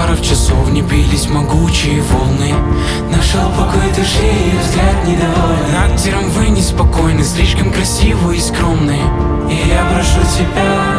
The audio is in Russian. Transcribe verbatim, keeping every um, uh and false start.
бара в часовне бились могучие волны. Нашел покой души и взгляд недовольный. Над миром вы неспокойны, слишком красивы и скромны. И я прошу тебя,